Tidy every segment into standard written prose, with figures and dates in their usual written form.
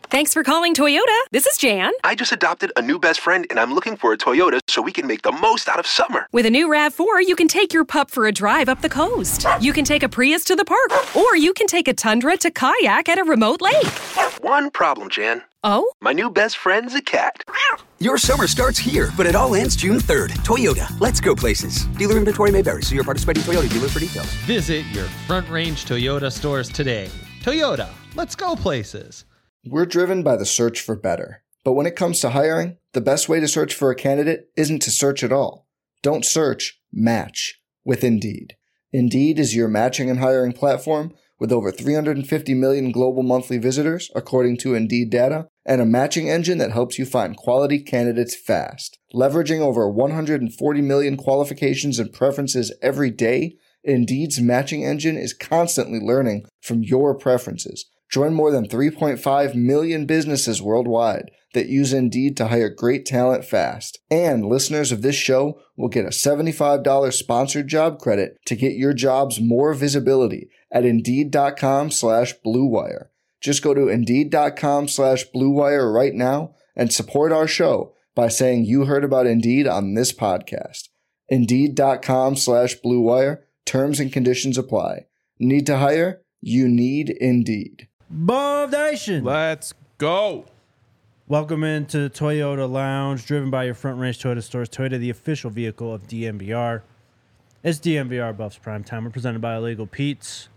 Thanks for calling Toyota. This is Jan. I just adopted a new best friend, and I'm looking for a Toyota so we can make the most out of summer. With a new RAV4, you can take your pup for a drive up the coast. You can take a Prius to the park, or you can take a Tundra to kayak at a remote lake. One problem, Jan. Oh? My new best friend's a cat. Your summer starts here, but it all ends June 3rd. Toyota, let's go places. Dealer inventory may vary. See your participating Toyota dealer for details. Visit your Front Range Toyota stores today. Toyota, let's go places. We're driven by the search for better. But when it comes to hiring, the best way to search for a candidate isn't to search at all. Don't search, match with Indeed. Indeed is your matching and hiring platform with over 350 million global monthly visitors, according to Indeed data, and a matching engine that helps you find quality candidates fast. Leveraging over 140 million qualifications and preferences every day, Indeed's matching engine is constantly learning from your preferences. Join more than 3.5 million businesses worldwide that use Indeed to hire great talent fast. And listeners of this show will get a $75 sponsored job credit to get your jobs more visibility at Indeed.com/Blue Wire. Just go to Indeed.com/Blue Wire right now and support our show by saying you heard about Indeed on this podcast. Indeed.com/Blue Wire. Terms and conditions apply. Need to hire? You need Indeed. Bob Nation. Let's go. Welcome into Toyota Lounge, driven by your Front Range Toyota stores. Toyota, the official vehicle of DNVR. It's DNVR Buffs Prime Time. We're presented by Illegal Pete's.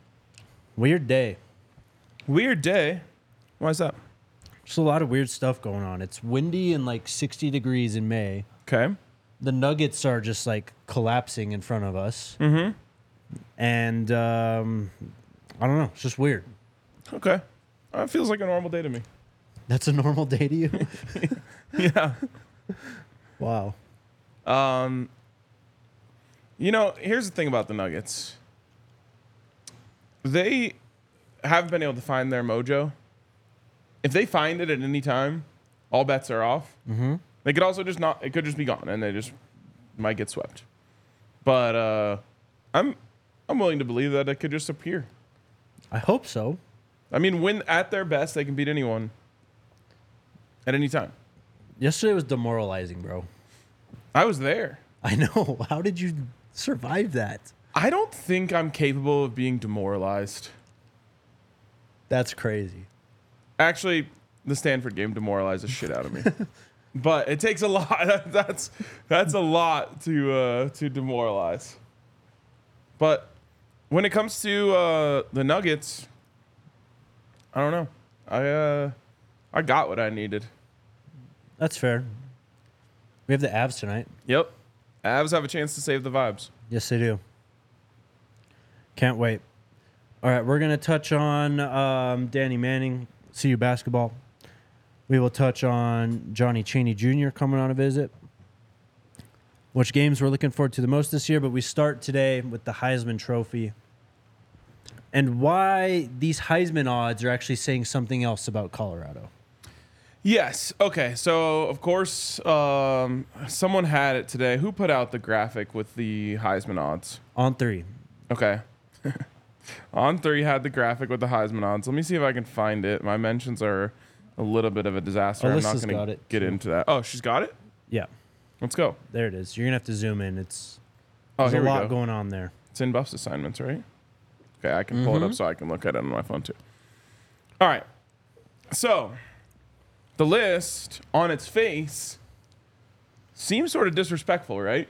Weird day. Weird day? Why is that? Just a lot of weird stuff going on. It's windy and like 60 degrees in May. Okay. The Nuggets are just like collapsing in front of us. Mm-hmm. And I don't know. It's just weird. Okay. It feels like a normal day to me. That's a normal day to you? Yeah. Wow. Here's the thing about the Nuggets. They haven't been able to find their mojo. If they find it at any time, all bets are off. Mm-hmm. They could also just not. It could just be gone, and they just might get swept. But I'm willing to believe that it could just appear. I hope so. I mean, when at their best, they can beat anyone at any time. Yesterday was demoralizing, bro. I was there. I know. How did you survive that? I don't think I'm capable of being demoralized. That's crazy. Actually, the Stanford game demoralized the shit out of me. But it takes a lot. That's a lot to demoralize. But when it comes to the Nuggets, I don't know. I got what I needed. That's fair. We have the Avs tonight. Yep. Avs have a chance to save the vibes. Yes, they do. Can't wait. All right, we're going to touch on Danny Manning, CU basketball. We will touch on Johnny Chaney Jr. coming on a visit. Which games we're looking forward to the most this year, but we start today with the Heisman Trophy. And why these Heisman odds are actually saying something else about Colorado. Yes. Okay. So, of course, someone had it today. Who put out the graphic with the Heisman odds? On3. Okay. On3 had the graphic with the Heisman odds. Let me see if I can find it. My mentions are a little bit of a disaster. I'm not going to get into that. Oh, she's got it? Yeah. Let's go. There it is. You're going to have to zoom in. There's here a we lot go. going on there. It's in Buff's assignments, right? Okay, I can pull it up so I can look at it on my phone too. All right. So, the list on its face seems sort of disrespectful, right?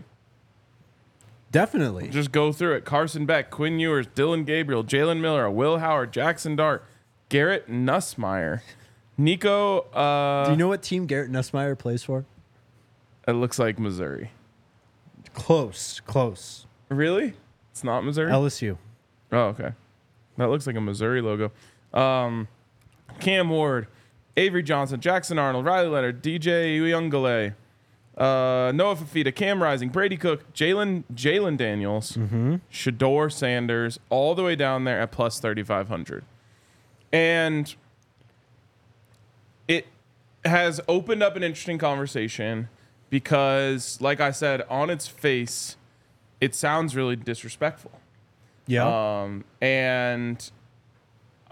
Definitely. Just go through it. Carson Beck, Quinn Ewers, Dylan Gabriel, Jalen Miller, Will Howard, Jackson Dart, Garrett Nussmeier, Nico. Do you know what team Garrett Nussmeier plays for? It looks like Missouri. Close. Really? It's not Missouri? LSU. Oh, okay. That looks like a Missouri logo. Cam Ward, Avery Johnson, Jackson Arnold, Riley Leonard, DJ Uyungale, Noah Fafita, Cam Rising, Brady Cook, Jalen Daniels, Shador Sanders, all the way down there at plus 3,500. And it has opened up an interesting conversation because, like I said, on its face, it sounds really disrespectful. Yeah. And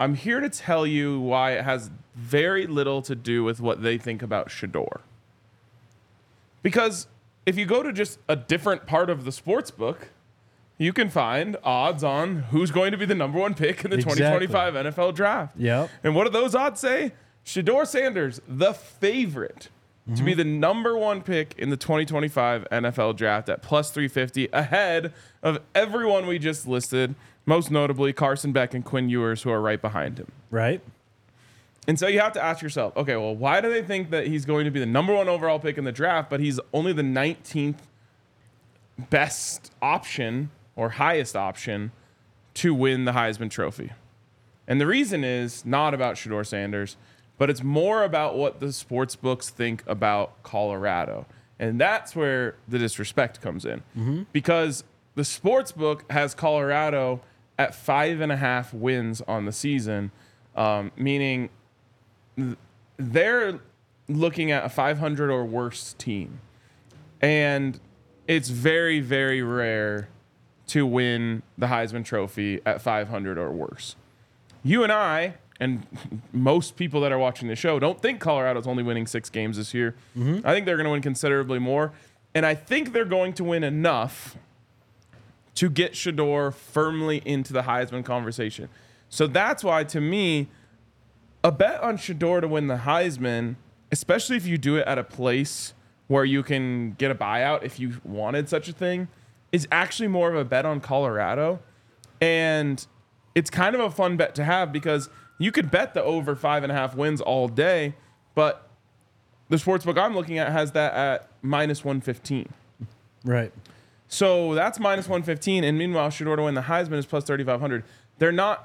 I'm here to tell you why it has very little to do with what they think about Shedeur. Because if you go to just a different part of the sports book, you can find odds on who's going to be the number one pick in the 2025 NFL draft. Yep. And what do those odds say? Shedeur Sanders, the favorite to be the number one pick in the 2025 NFL draft at plus 350, ahead of everyone we just listed, most notably Carson Beck and Quinn Ewers, who are right behind him. Right. And so you have to ask yourself, okay, well, why do they think that he's going to be the number one overall pick in the draft, but he's only the 19th best option or highest option to win the Heisman Trophy? And the reason is not about Shedeur Sanders, but it's more about what the sports books think about Colorado. And that's where the disrespect comes in. Because the sports book has Colorado at 5.5 wins on the season, meaning they're looking at a 500 or worse team. And it's very, very rare to win the Heisman Trophy at 500 or worse. You and I, and most people that are watching the show, don't think Colorado's only winning 6 games this year. I think they're going to win considerably more. And I think they're going to win enough to get Shedeur firmly into the Heisman conversation. So that's why, to me, a bet on Shedeur to win the Heisman, especially if you do it at a place where you can get a buyout if you wanted such a thing, is actually more of a bet on Colorado. And it's kind of a fun bet to have because you could bet the over 5.5 wins all day, but the sportsbook I'm looking at has that at minus 115. Right. So that's minus 115, and meanwhile, Shedeur to win the Heisman is plus 3,500. They're not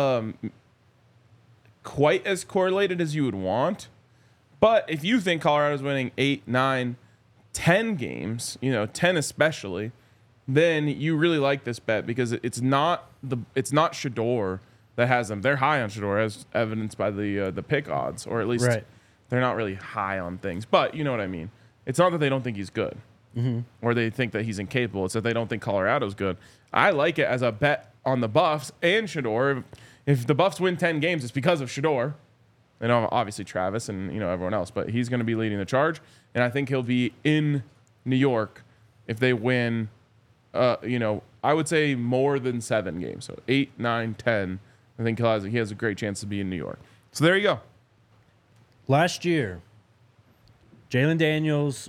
quite as correlated as you would want, but if you think Colorado's winning 8, 9, 10 games, 10 especially, then you really like this bet because it's not Shedeur that has them. They're high on Shedeur, as evidenced by the pick odds, or at least they're not really high on things. But you know what I mean. It's not that they don't think he's good, or they think that he's incapable. It's that they don't think Colorado's good. I like it as a bet on the Buffs and Shedeur. If the Buffs win 10 games, it's because of Shedeur. And obviously Travis and everyone else, but he's going to be leading the charge, and I think he'll be in New York if they win. I would say more than 7 games, so 8, 9, 10. I think he has a great chance to be in New York. So there you go. Last year, Jaden Daniels,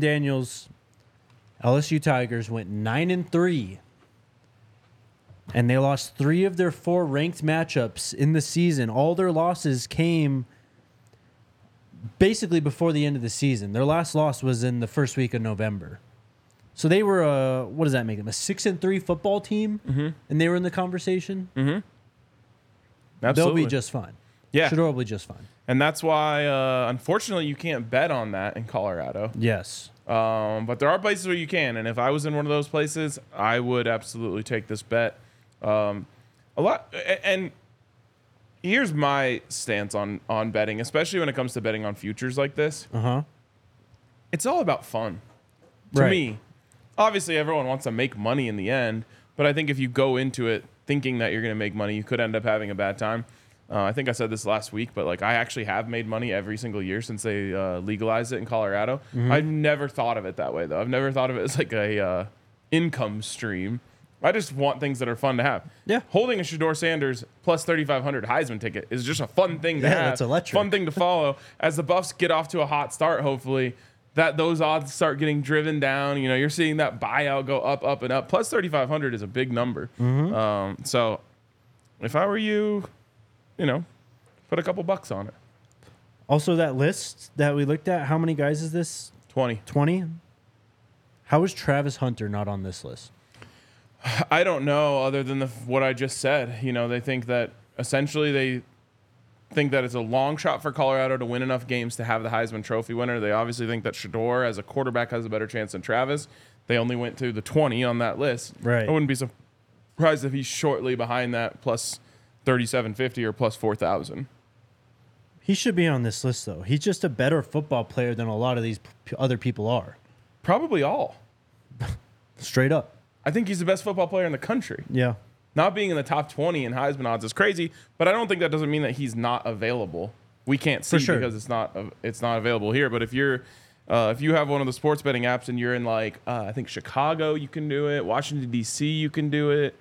LSU Tigers went 9-3, and they lost 3 of their 4 ranked matchups in the season. All their losses came basically before the end of the season. Their last loss was in the first week of November. So they were what does that make them? A 6-3 football team, and they were in the conversation. Absolutely. They'll be just fine. Yeah, Shedeur will be just fine. And that's why, unfortunately, you can't bet on that in Colorado. Yes. But there are places where you can, and if I was in one of those places, I would absolutely take this bet. A lot, and here's my stance on betting, especially when it comes to betting on futures like this. It's all about fun. To me, obviously, everyone wants to make money in the end, but I think if you go into it thinking that you're going to make money, you could end up having a bad time. I think I said this last week, but I actually have made money every single year since they legalized it in Colorado. I've never thought of it that way, though. I've never thought of it as like a income stream. I just want things that are fun to have. Yeah. Holding a Shedeur Sanders plus 3,500 Heisman ticket is just a fun thing to have. That's electric. Fun thing to follow. As the Buffs get off to a hot start, hopefully, that those odds start getting driven down. You're seeing that buyout go up, up, and up. Plus 3,500 is a big number. So if I were you, put a couple bucks on it. Also, that list that we looked at, how many guys is this? 20. 20? How is Travis Hunter not on this list? I don't know, other than what I just said. They think that essentially it's a long shot for Colorado to win enough games to have the Heisman Trophy winner. They obviously think that Shedeur as a quarterback has a better chance than Travis. They only went to the 20 on that list. Right. I wouldn't be surprised if he's shortly behind that, plus 3,750 or plus 4,000. He should be on this list, though. He's just a better football player than a lot of these other people are. Probably all. Straight up. I think he's the best football player in the country. Yeah. Not being in the top 20 in Heisman odds is crazy, but I don't think that doesn't mean that he's not available. We can't see because it's not available here. But if you're if you have one of the sports betting apps and you're in like I think Chicago, you can do it. Washington D.C. you can do it.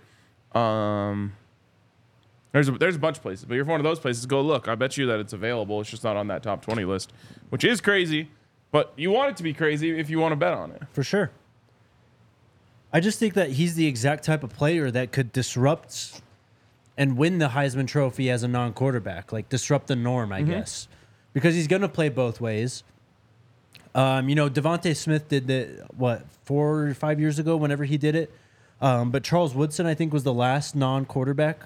There's a bunch of places, but if you're one of those places, go look. I bet you that it's available. It's just not on that top 20 list, which is crazy. But you want it to be crazy if you want to bet on it. For sure. I just think that he's the exact type of player that could disrupt and win the Heisman Trophy as a non-quarterback, like disrupt the norm, I guess, because he's going to play both ways. Devontae Smith did that, 4 or 5 years ago, whenever he did it. But Charles Woodson, I think, was the last non-quarterback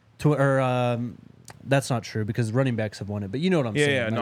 that's not true because running backs have won it, but you know what I'm saying.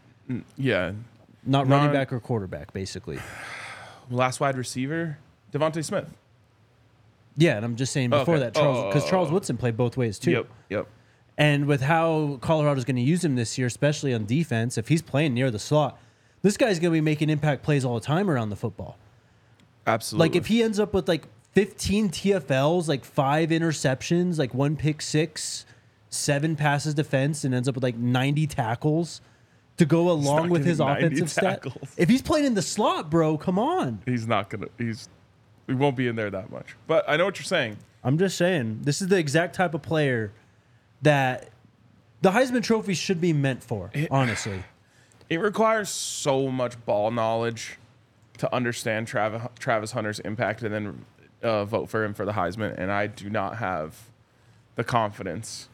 Not running back or quarterback, basically. Last wide receiver, Devontae Smith. Yeah, and I'm just saying before that, Charles Woodson played both ways too. Yep. And with how Colorado's going to use him this year, especially on defense, if he's playing near the slot, this guy's going to be making impact plays all the time around the football. Absolutely. Like if he ends up with like 15 TFLs, like 5 interceptions, like 1 pick six, 7 passes defense, and ends up with like 90 tackles to go along with his offensive stat. If he's playing in the slot, bro, come on. He's not going to. He won't be in there that much. But I know what you're saying. I'm just saying, this is the exact type of player that the Heisman Trophy should be meant for, honestly. It requires so much ball knowledge to understand Travis Hunter's impact and then vote for him for the Heisman, and I do not have the confidence.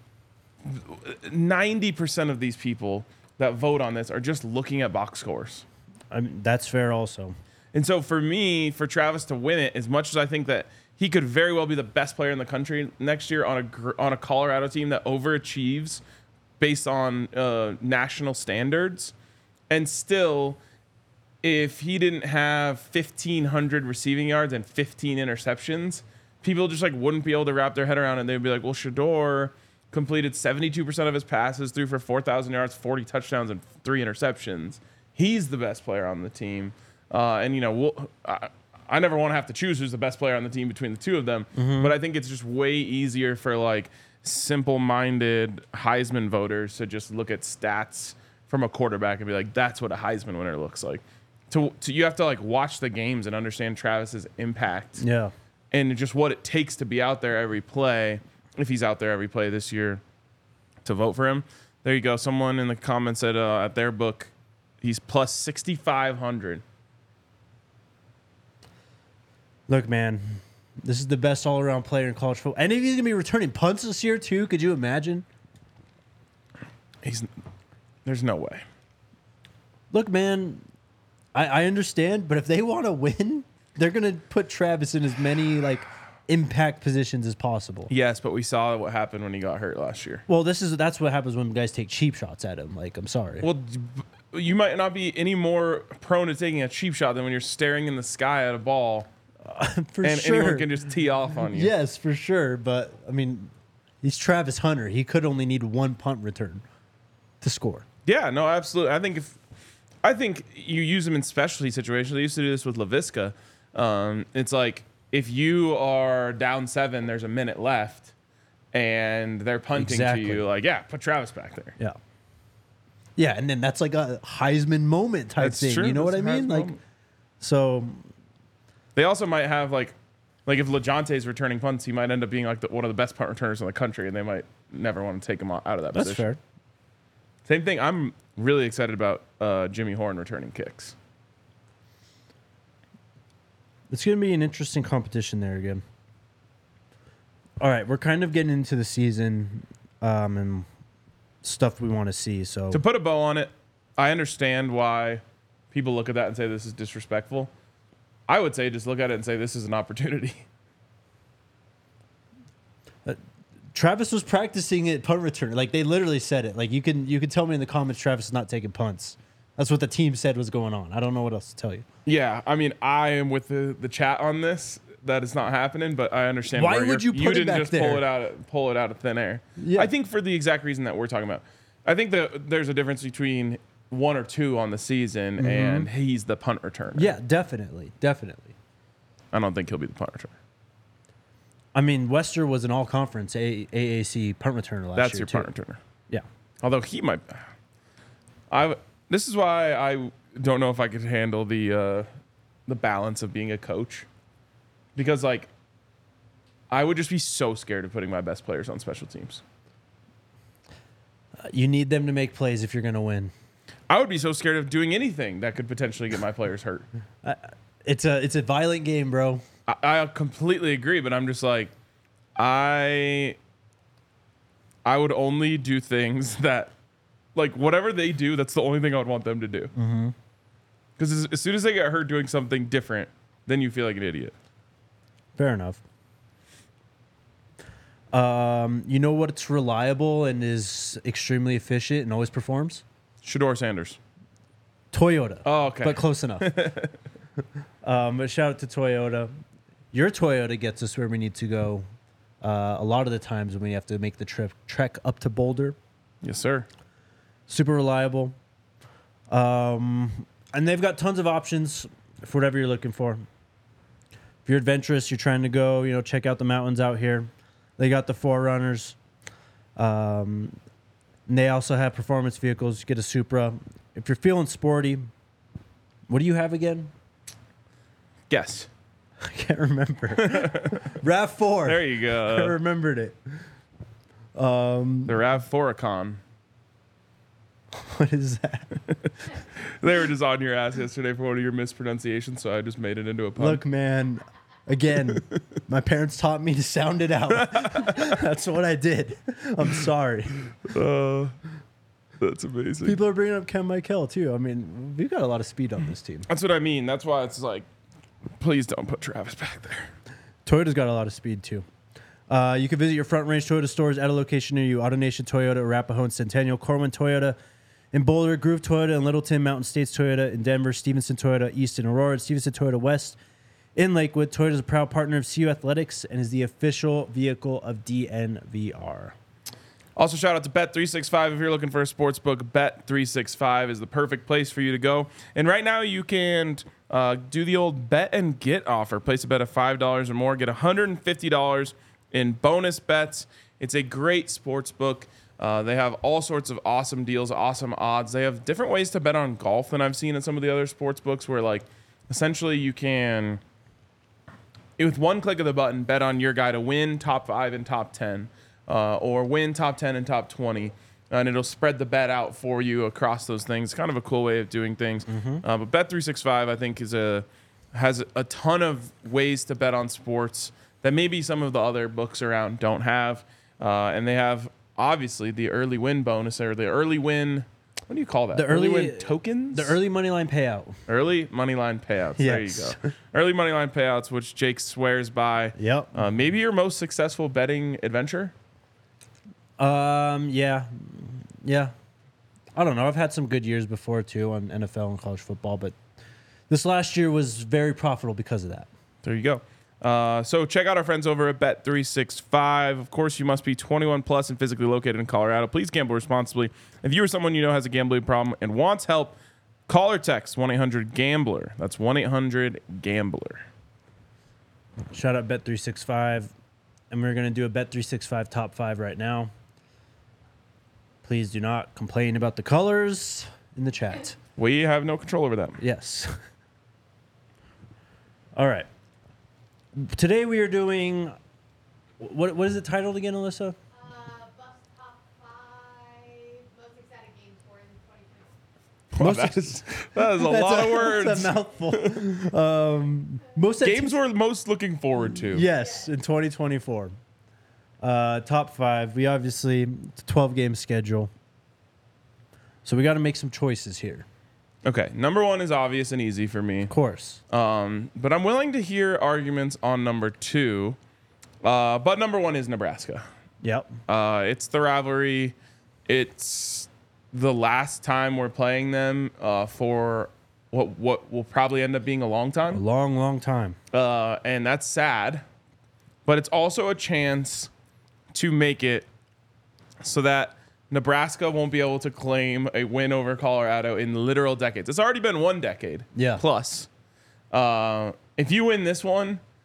90% of these people that vote on this are just looking at box scores. I mean, that's fair also. And so for me, for Travis to win it, as much as I think that he could very well be the best player in the country next year on a Colorado team that overachieves based on national standards, and still, if he didn't have 1,500 receiving yards and 15 interceptions, people just like wouldn't be able to wrap their head around it. They'd be like, well, Shedeur completed 72% of his passes, threw for 4,000 yards, 40 touchdowns, and 3 interceptions. He's the best player on the team. I never want to have to choose who's the best player on the team between the two of them, but I think it's just way easier for like simple-minded Heisman voters to just look at stats from a quarterback and be like, that's what a Heisman winner looks like. You have to like watch the games and understand Travis's impact. Yeah. And just what it takes to be out there every play, if he's out there every play this year, to vote for him. There you go. Someone in the comments said at their book, he's plus 6,500. Look, man, this is the best all-around player in college football. And if he's going to be returning punts this year, too, could you imagine? There's no way. Look, man, I understand, but if they want to win, they're going to put Travis in as many, like, impact positions as possible. Yes, but we saw what happened when he got hurt last year. Well, that's what happens when guys take cheap shots at him. Like, I'm sorry. Well, you might not be any more prone to taking a cheap shot than when you're staring in the sky at a ball. For and sure. anyone can just tee off on you. Yes, for sure. But, I mean, he's Travis Hunter. He could only need 1 punt return to score. Yeah, no, absolutely. I think you use him in specialty situations. They used to do this with LaVisca. It's like if you are down 7, there's a minute left, and they're punting to you. Like, yeah, put Travis back there. Yeah. Yeah, and then that's like a Heisman moment type thing. True. You know what I mean? Like, so they also might have like if LeJonte's returning punts, he might end up being like one of the best punt returners in the country, and they might never want to take him out of that position. That's fair. Same thing. I'm really excited about Jimmy Horn returning kicks. It's going to be an interesting competition there again. All right, we're kind of getting into the season and stuff we want to see. So to put a bow on it, I understand why people look at that and say this is disrespectful. I would say just look at it and say this is an opportunity. Travis was practicing at punt return. Like, they literally said it. Like, you can tell me in the comments Travis is not taking punts. That's what the team said was going on. I don't know what else to tell you. Yeah, I mean, I am with the chat on this. That it's not happening, but I understand why would you put it didn't back just there? pull it out of thin air. Yeah. I think for the exact reason that we're talking about. I think that there's a difference between 1 or 2 on the season and he's the punt returner. Yeah, definitely. I don't think he'll be the punt returner. I mean, Wester was an all-conference AAC punt returner last year. That's your punt returner. Yeah. Although he might. This is why I don't know if I could handle the balance of being a coach, because like I would just be so scared of putting my best players on special teams. You need them to make plays if you're going to win. I would be so scared of doing anything that could potentially get my players hurt. It's a violent game, bro. I completely agree, but I'm just like, I would only do things that, like, whatever they do, that's the only thing I would want them to do. Because as soon as they get hurt doing something different, then you feel like an idiot. Fair enough. You know what's reliable and is extremely efficient and always performs? Shador Sanders. Toyota. Oh, okay. But close enough. But shout out to Toyota. Your Toyota gets us where we need to go a lot of the times when we have to make the trek up to Boulder. Yes, sir. Super reliable. And they've got tons of options for whatever you're looking for. If you're adventurous, you're trying to go, check out the mountains out here. They got the 4Runners. And they also have performance vehicles. You get a Supra. If you're feeling sporty, what do you have again? Guess. I can't remember. RAV4. There you go. I remembered it. The RAV4icon. What is that? They were just on your ass yesterday for one of your mispronunciations, so I just made it into a pun. Look, man. Again, my parents taught me to sound it out. That's what I did. I'm sorry. That's amazing. People are bringing up Ken Michael, too. I mean, we've got a lot of speed on this team. That's what I mean. That's why it's like, please don't put Travis back there. Toyota's got a lot of speed, too. You can visit your Front Range Toyota stores at a location near you. AutoNation Toyota, Arapahoe and Centennial, Corwin Toyota in Boulder, Groove Toyota in Littleton, Mountain States Toyota in Denver, Stevenson Toyota East in Aurora, Stevenson Toyota West in Lakewood. Toyota is a proud partner of CU Athletics and is the official vehicle of DNVR. Also, shout out to Bet365. If you're looking for a sports book, Bet365 is the perfect place for you to go. And right now, you can do the old bet and get offer. Place a bet of $5 or more, get $150 in bonus bets. It's a great sports book. They have all sorts of awesome deals, awesome odds. They have different ways to bet on golf than I've seen in some of the other sports books, where like essentially you can, with one click of the button, bet on your guy to win top 5 and top 10. Or win top 10 and top 20, and it'll spread the bet out for you across those things. Kind of a cool way of doing things. But Bet365, I think, has a ton of ways to bet on sports that maybe some of the other books around don't have. And they have, obviously, the early win bonus, or the early win, what do you call that? The early win tokens? The early money line payout. Early money line payouts. Yes. There you go. Early money line payouts, which Jake swears by. Yep. Maybe your most successful betting adventure? Yeah. I don't know. I've had some good years before too on NFL and college football, but this last year was very profitable because of that. There you go. So check out our friends over at Bet365. Of course, you must be 21 plus and physically located in Colorado. Please gamble responsibly. If you or someone you know has a gambling problem and wants help, call or text 1-800-GAMBLER. That's 1-800-GAMBLER. Shout out Bet365. And we're going to do a Bet365 top 5 right now. Please do not complain about the colors in the chat. We have no control over that. Yes. All right. Today we are doing, what is it titled again, Alyssa? Buff's top 5 most exciting games for in 2020. Wow, that is a lot of words. That's a mouthful. Most Games we're most looking forward to. Yes, in 2024. Top 5. We obviously, it's a 12-game schedule. So we got to make some choices here. Okay, number 1 is obvious and easy for me. Of course. But I'm willing to hear arguments on number 2. But number 1 is Nebraska. Yep. It's the rivalry. It's the last time we're playing them for what will probably end up being a long time. A long, long time. And that's sad. But it's also a chance to make it so that Nebraska won't be able to claim a win over Colorado in literal decades. It's already been 1 decade. Yeah. Plus. If you win this one,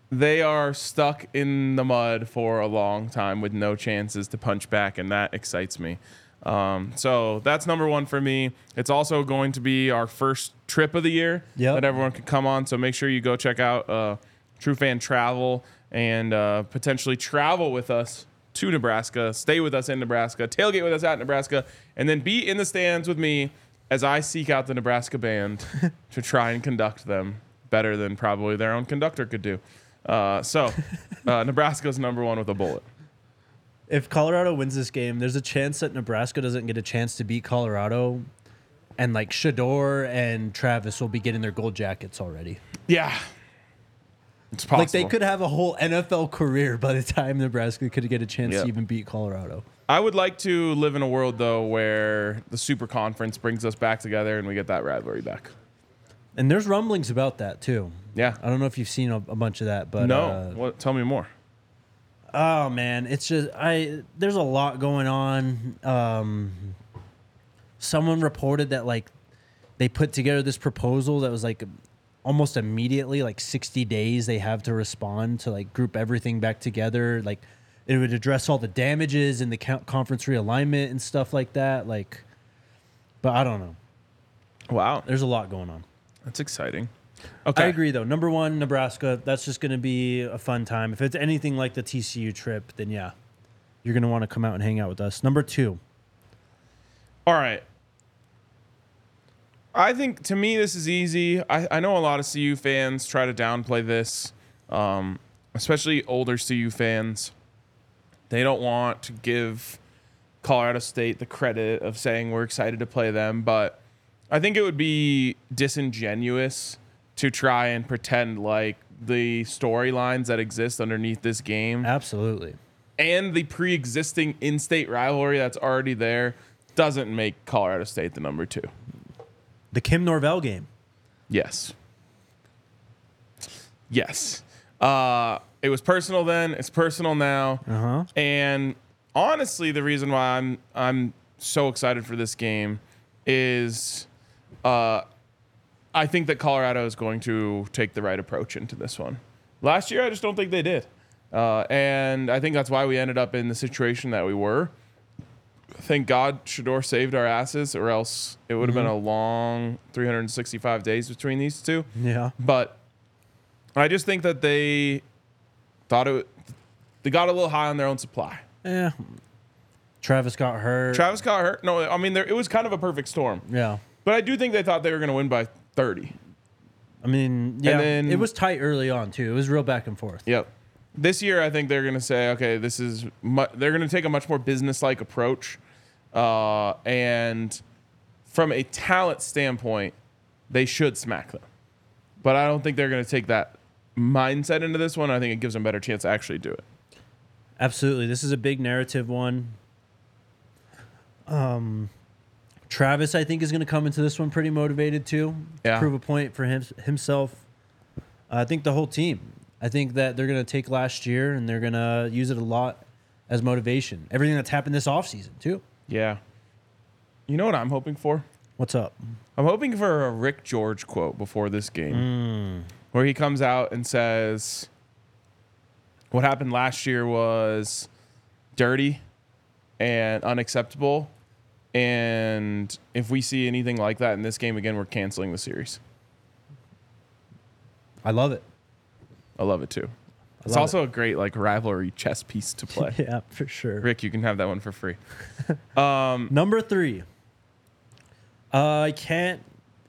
they are stuck in the mud for a long time with no chances to punch back, and that excites me. So that's number one for me. It's also going to be our first trip of the year that everyone can come on. So make sure you go check out True Fan Travel and potentially travel with us to Nebraska, stay with us in Nebraska, tailgate with us at Nebraska, and then be in the stands with me as I seek out the Nebraska band to try and conduct them better than probably their own conductor could do. Nebraska's number one with a bullet. If Colorado wins this game, there's a chance that Nebraska doesn't get a chance to beat Colorado, and like Shador and Travis will be getting their gold jackets already. Yeah. It's possible. Like they could have a whole NFL career by the time Nebraska could get a chance to even beat Colorado. I would like to live in a world, though, where the Super Conference brings us back together and we get that rivalry back. And there's rumblings about that, too. Yeah. I don't know if you've seen a bunch of that, but... No. Tell me more. Oh, man. It's just... There's a lot going on. Someone reported that, like, they put together this proposal that was, like, almost immediately, like 60 days they have to respond to, like, group everything back together. Like, it would address all the damages and the conference realignment and stuff like that. Like, but I don't know. Wow. There's a lot going on. That's exciting. Okay. I agree, though. Number one, Nebraska. That's just going to be a fun time. If it's anything like the TCU trip, then yeah, you're going to want to come out and hang out with us. Number two. All right. I think, to me, this is easy. I know a lot of CU fans try to downplay this, especially older CU fans. They don't want to give Colorado State the credit of saying we're excited to play them, but I think it would be disingenuous to try and pretend like the storylines that exist underneath this game Absolutely. and the pre-existing in-state rivalry that's already there doesn't make Colorado State the number two. The Kim Norvell game. Yes. Yes. It was personal then. It's personal now. Uh-huh. And honestly, the reason why I'm so excited for this game is I think that Colorado is going to take the right approach into this one. Last year, I just don't think they did. And I think that's why we ended up in the situation that we were. Thank God Shador saved our asses, or else it would have been a long 365 days between these two. Yeah. But I just think that they got a little high on their own supply. Yeah. Travis got hurt. No, I mean, it was kind of a perfect storm. Yeah. But I do think they thought they were going to win by 30. I mean, yeah, And then- it was tight early on, too. It was real back and forth. Yep. This year, I think they're going to say, okay, they're going to take a much more business-like approach. And from a talent standpoint, they should smack them. But I don't think they're going to take that mindset into this one. I think it gives them a better chance to actually do it. Absolutely. This is a big narrative one. Travis, I think, is going to come into this one pretty motivated, too. Yeah. Prove a point for himself. I think the whole team. I think that they're going to take last year and they're going to use it a lot as motivation. Everything that's happened this offseason, too. Yeah. You know what I'm hoping for? What's up? I'm hoping for a Rick George quote before this game where he comes out and says, what happened last year was dirty and unacceptable. And if we see anything like that in this game again, we're canceling the series. I love it. I love it too. It's also a great rivalry chess piece to play. Yeah, for sure. Rick, you can have that one for free. Number three. I can't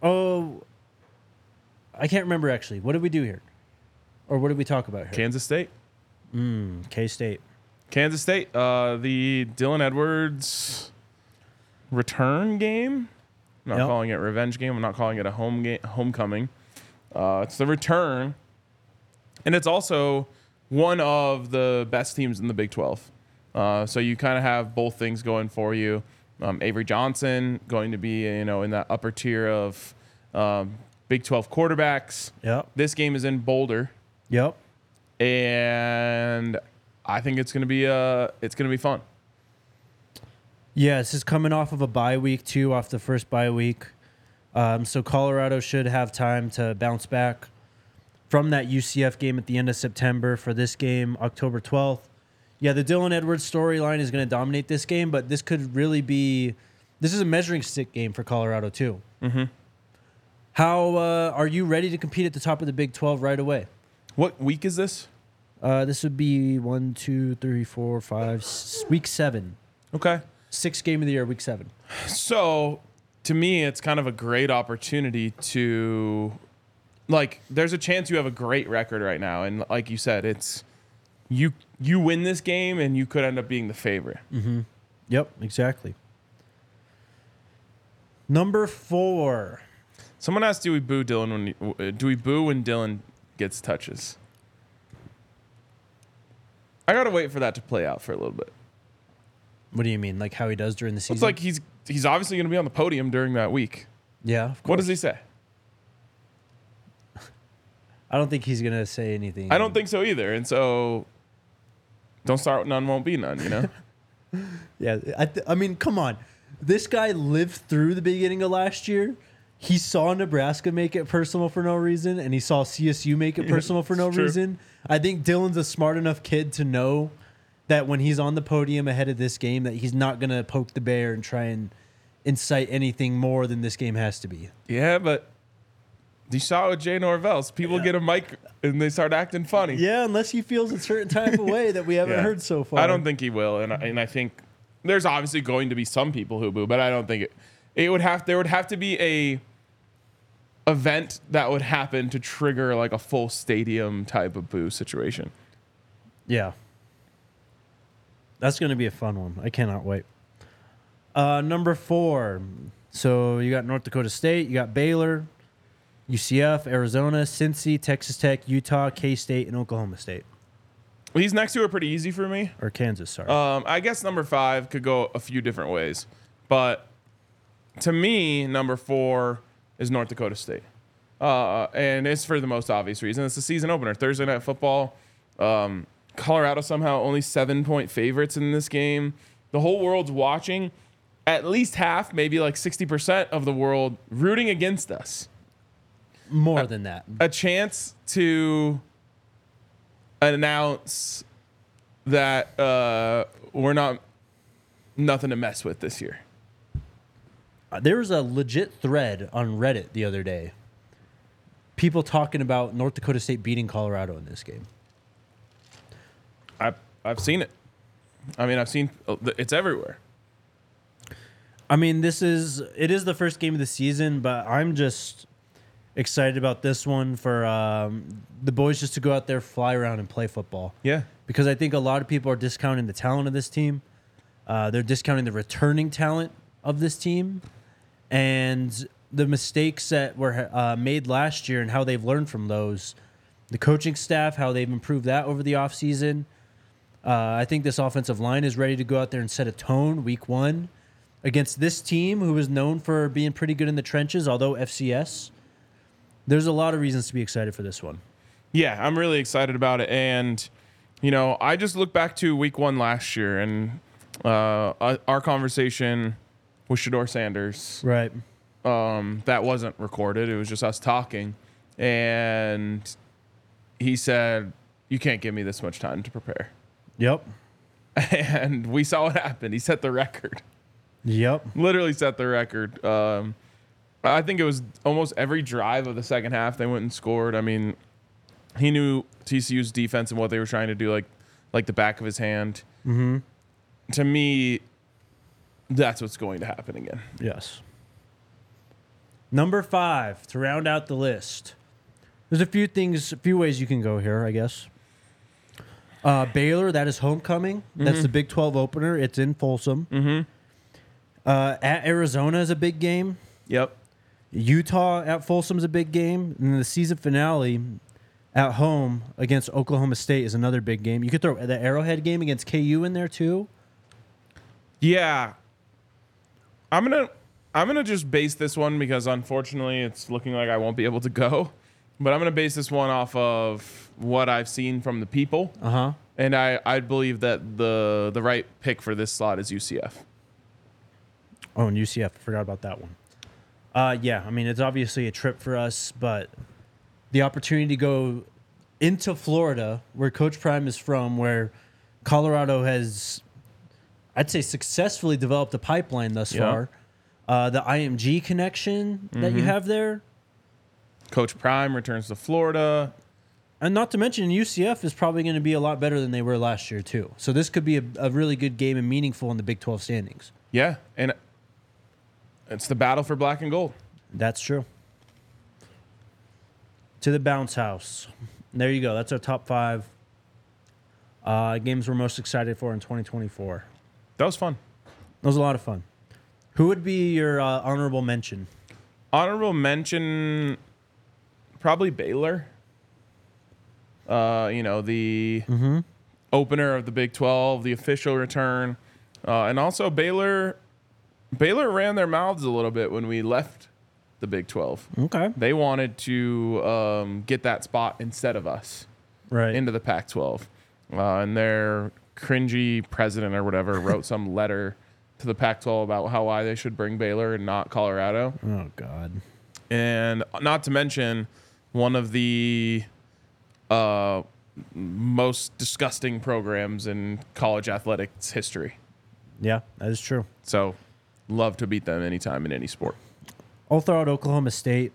remember actually. What did we do here? Or what did we talk about here? Kansas State. K-State. Kansas State. The Dylan Edwards return game. I'm not calling it revenge game. I'm not calling it a homecoming. It's the return. And it's also one of the best teams in the Big 12. So you kind of have both things going for you. Avery Johnson going to be, in that upper tier of Big 12 quarterbacks. Yep. This game is in Boulder. Yep. And I think it's going to be fun. Yeah, this is coming off of a bye week, too, off the first bye week. So Colorado should have time to bounce back from that UCF game at the end of September for this game, October 12th. Yeah, the Dylan Edwards storyline is going to dominate this game, but this could really be... This is a measuring stick game for Colorado, too. Mm-hmm. How are you ready to compete at the top of the Big 12 right away? What week is this? This would be 1, 2, 3, 4, 5, week 7. Okay. 6th game of the year, week 7. So, to me, it's kind of a great opportunity to... Like, there's a chance you have a great record right now. And like you said, it's... You win this game, and you could end up being the favorite. Mm-hmm. Yep, exactly. Number 4. Someone asked, do we boo when Dylan gets touches? I gotta wait for that to play out for a little bit. What do you mean? Like how he does during the season? It's like he's obviously gonna be on the podium during that week. Yeah, of course. What does he say? I don't think he's gonna say anything. I don't think so either. And so, don't start with none, won't be none. You know? Yeah, I mean, come on. This guy lived through the beginning of last year. He saw Nebraska make it personal for no reason, and he saw CSU make it personal for no reason. I think Dylan's a smart enough kid to know that when he's on the podium ahead of this game, that he's not going to poke the bear and try and incite anything more than this game has to be. Yeah, but you saw it with Jay Norvell. People get a mic and they start acting funny. Yeah, unless he feels a certain type of way that we haven't heard so far. I don't think he will, and I think there's obviously going to be some people who boo, but I don't think there would have to be a event that would happen to trigger like a full stadium type of boo situation. Yeah. That's going to be a fun one. I cannot wait. Number 4. So you got North Dakota State, you got Baylor, UCF, Arizona, Cincy, Texas Tech, Utah, K-State, and Oklahoma State. Well, these next two are pretty easy for me. Or Kansas, sorry. I guess number 5 could go a few different ways. But to me, number 4 is North Dakota State. And it's for the most obvious reason. It's the season opener. Thursday Night Football. Colorado somehow only 7-point favorites in this game. The whole world's watching. At least half, maybe like 60% of the world rooting against us. More than that. A chance to announce that we're nothing to mess with this year. There was a legit thread on Reddit the other day. People talking about North Dakota State beating Colorado in this game. I've seen it. I mean, I've seen it's everywhere. I mean, it is the first game of the season, but I'm just excited about this one for the boys just to go out there, fly around, and play football. Yeah. Because I think a lot of people are discounting the talent of this team. They're discounting the returning talent of this team and the mistakes that were made last year and how they've learned from those. The coaching staff, how they've improved that over the offseason. I think this offensive line is ready to go out there and set a tone week 1 against this team who is known for being pretty good in the trenches, although FCS. There's a lot of reasons to be excited for this one. Yeah, I'm really excited about it. And, you know, I just look back to week 1 last year and our conversation with Shedeur Sanders. Right. That wasn't recorded. It was just us talking. And he said, you can't give me this much time to prepare. Yep. And we saw what happened. He set the record. Yep. Literally set the record. I think it was almost every drive of the second half they went and scored. I mean, he knew TCU's defense and what they were trying to do like the back of his hand. Mm-hmm. To me, that's what's going to happen again. Yes. Number 5, to round out the list. There's a few ways you can go here, I guess. Baylor, that is homecoming. Mm-hmm. That's the Big 12 opener. It's in Folsom. Mm-hmm. At Arizona is a big game. Yep. Utah at Folsom is a big game. And then the season finale at home against Oklahoma State is another big game. You could throw the Arrowhead game against KU in there too. Yeah. I'm gonna just base this one because unfortunately it's looking like I won't be able to go. But I'm gonna base this one off of what I've seen from the people. Uh-huh. And I believe that the right pick for this slot is UCF. Oh, and UCF. I forgot about that one. Yeah, I mean, it's obviously a trip for us, but the opportunity to go into Florida, where Coach Prime is from, where Colorado has, I'd say, successfully developed a pipeline thus far. The IMG connection that you have there. Coach Prime returns to Florida. And not to mention, UCF is probably going to be a lot better than they were last year, too. So this could be a really good game and meaningful in the Big 12 standings. Yeah, and it's the battle for black and gold. That's true. To the bounce house. There you go. That's our top 5 games we're most excited for in 2024. That was fun. That was a lot of fun. Who would be your honorable mention? Honorable mention, probably Baylor. The opener of the Big 12, the official return. And also Baylor ran their mouths a little bit when we left the Big 12. Okay. They wanted to get that spot instead of us into the Pac-12. And their cringy president or whatever wrote some letter to the Pac-12 about why they should bring Baylor and not Colorado. Oh, God. And not to mention one of the most disgusting programs in college athletics history. Yeah, that is true. So, love to beat them anytime in any sport. I'll throw out Oklahoma State.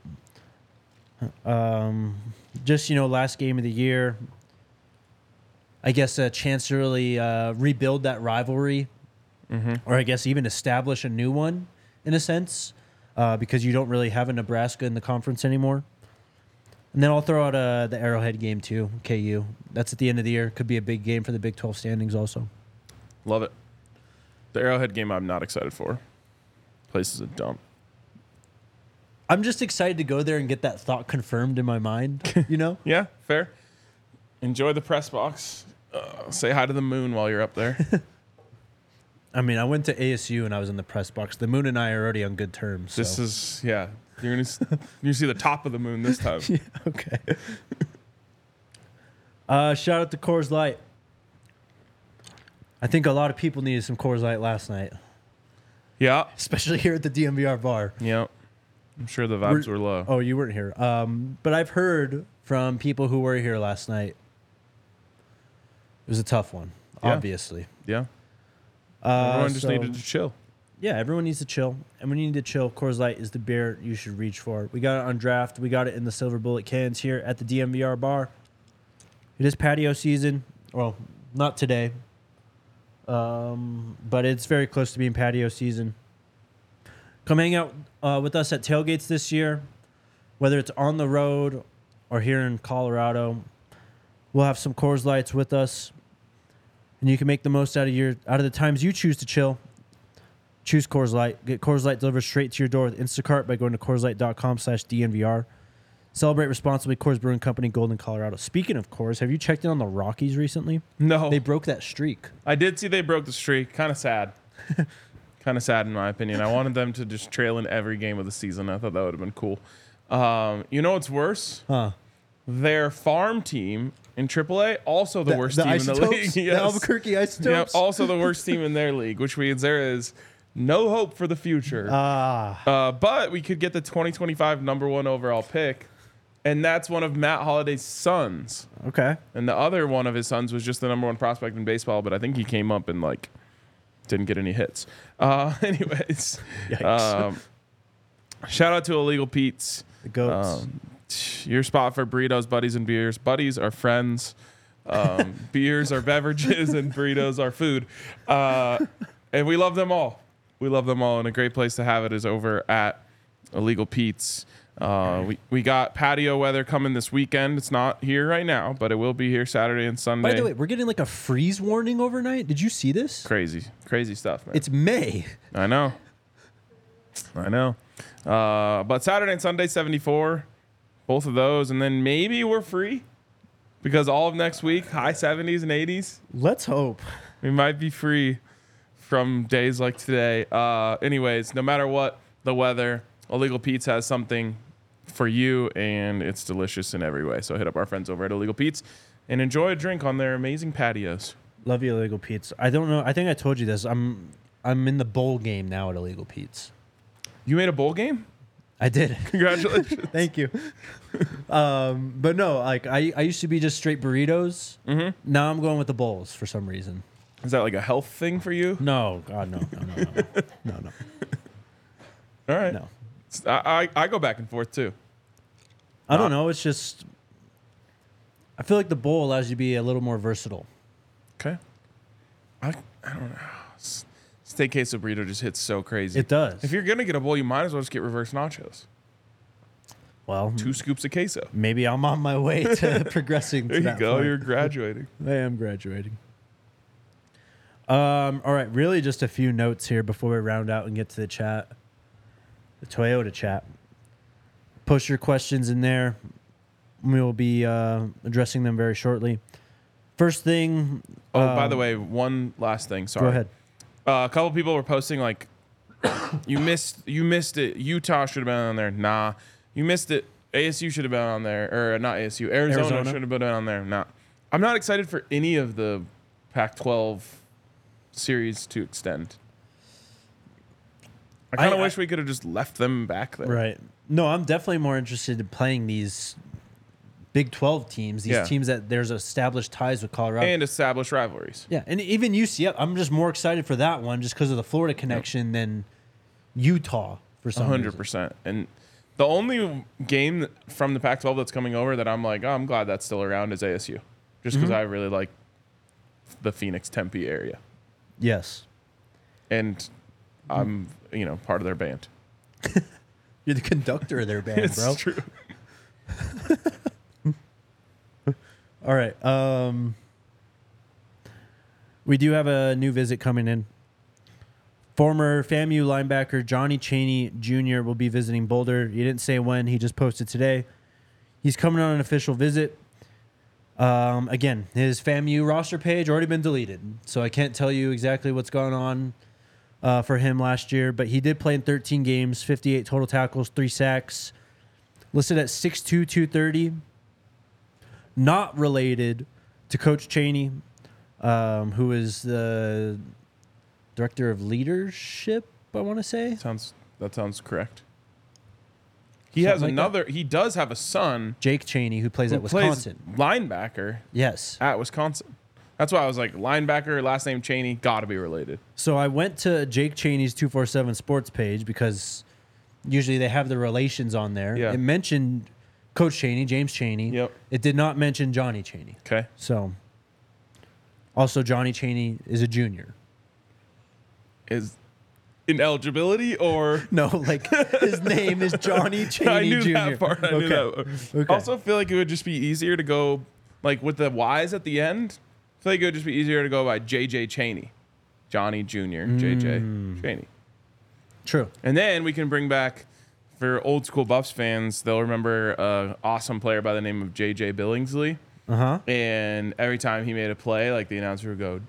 Just, last game of the year. I guess a chance to really rebuild that rivalry. Or I guess even establish a new one, in a sense. Because you don't really have a Nebraska in the conference anymore. And then I'll throw out the Arrowhead game, too, KU. That's at the end of the year. Could be a big game for the Big 12 standings also. Love it. The Arrowhead game I'm not excited for. Place is a dump. I'm just excited to go there and get that thought confirmed in my mind, Yeah, fair. Enjoy the press box. Say hi to the moon while you're up there. I mean, I went to ASU and I was in the press box. The moon and I are already on good terms. So. This is, yeah. You're going to see the top of the moon this time. Yeah, okay. Shout out to Coors Light. I think a lot of people needed some Coors Light last night. Yeah. Especially here at the DMVR bar. Yeah. I'm sure the vibes were low. Oh, you weren't here. But I've heard from people who were here last night. It was a tough one, obviously. Yeah. Everyone just needed to chill. Yeah, everyone needs to chill. And when you need to chill, Coors Light is the beer you should reach for. We got it on draft. We got it in the Silver Bullet cans here at the DMVR bar. It is patio season. Well, not today. But it's very close to being patio season. Come hang out with us at tailgates this year. Whether it's on the road or here in Colorado. We'll have some Coors Lights with us. And you can make the most out of the times you choose to chill. Choose Coors Light. Get Coors Light delivered straight to your door with Instacart by going to CoorsLight.com/DNVR. Celebrate responsibly. Coors Brewing Company, Golden, Colorado. Speaking of Coors, have you checked in on the Rockies recently? No. They broke that streak. I did see they broke the streak. Kind of sad. Kind of sad in my opinion. I wanted them to just trail in every game of the season. I thought that would have been cool. You know what's worse? Huh. Their farm team in AAA, also the worst team in the league. Yes. The Albuquerque Isotopes? Yep, also the worst team in their league, which means there is no hope for the future. But we could get the 2025 number 1 overall pick, and that's one of Matt Holliday's sons. Okay. And the other one of his sons was just the number 1 prospect in baseball, but I think he came up and didn't get any hits. Anyways, shout out to Illegal Pete's. The goats. Your spot for burritos, buddies, and beers. Buddies are friends. Beers are beverages, and burritos are food. And we love them all. We love them all, and a great place to have it is over at Illegal Pete's. We got patio weather coming this weekend. It's not here right now, but it will be here Saturday and Sunday. By the way, we're getting a freeze warning overnight. Did you see this? Crazy stuff, man. It's May. I know. But Saturday and Sunday, 74. Both of those, and then maybe we're free because all of next week, high 70s and 80s. Let's hope. We might be free from days like today. Anyways, no matter what the weather, Illegal Pete's has something for you, and it's delicious in every way. So hit up our friends over at Illegal Pete's and enjoy a drink on their amazing patios. Love you, Illegal Pete's. I don't know. I think I told you this. I'm in the bowl game now at Illegal Pete's. You made a bowl game? I did. Congratulations. Thank you. But no, like I used to be just straight burritos. Mm-hmm. Now I'm going with the bowls for some reason. Is that like a health thing for you? No, God, no. All right. No. I go back and forth too. I don't know. It's just I feel like the bowl allows you to be a little more versatile. Okay. I don't know. Steak queso burrito just hits so crazy. It does. If you're gonna get a bowl, you might as well just get reverse nachos. Well, 2 scoops of queso. maybe I'm on my way to progressing. There to you that go. point. You're graduating. I am graduating. All right, really just a few notes here before we round out and get to the chat. The Toyota chat. Post your questions in there. We will be addressing them very shortly. First thing. Oh, by the way, one last thing. Sorry. Go ahead. A couple people were posting like, you missed it. Utah should have been on there. Nah. You missed it. ASU should have been on there. Or not ASU. Arizona should have been on there. Nah. I'm not excited for any of the Pac-12 series to extend. I kind of wish we could have just left them back there. Right. No, I'm definitely more interested in playing these Big 12 teams, these teams that there's established ties with Colorado. And established rivalries. Yeah, and even UCF, I'm just more excited for that one just because of the Florida connection than Utah for some reason. 100%. And the only game from the Pac-12 that's coming over that I'm like, oh, I'm glad that's still around is ASU. Just because I really like the Phoenix Tempe area. Yes. And I'm, part of their band. You're the conductor of their band, It's bro. true. All right. We do have a new visit coming in. Former FAMU linebacker Johnny Chaney Jr. will be visiting Boulder. He didn't say when. He just posted today. He's coming on an official visit. Again, his FAMU roster page already been deleted, so I can't tell you exactly what's going on for him last year. But he did play in 13 games, 58 total tackles, 3 sacks. Listed at 6'2", 230. Not related to Coach Chaney, who is the director of leadership, I want to say. That sounds correct. He has another. He does have a son, Jake Chaney, who plays at Wisconsin. Linebacker. Yes. At Wisconsin. That's why I was like, linebacker, last name Chaney, got to be related. So I went to Jake Chaney's 247 Sports page because usually they have the relations on there. Yeah. It mentioned Coach Chaney, James Chaney. Yep. It did not mention Johnny Chaney. Okay. So, also Johnny Chaney is a junior. Is ineligibility or no? Like his name is Johnny Chaney I knew Jr. that part. I knew that. Okay. Also, feel like it would just be easier to go like with the Y's at the end. I feel like it would just be easier to go by JJ Chaney, Johnny Jr. JJ Chaney. True. And then we can bring back. For old school Buffs fans, they'll remember an awesome player by the name of J.J. Billingsley. Uh-huh. And every time he made a play, like the announcer would go,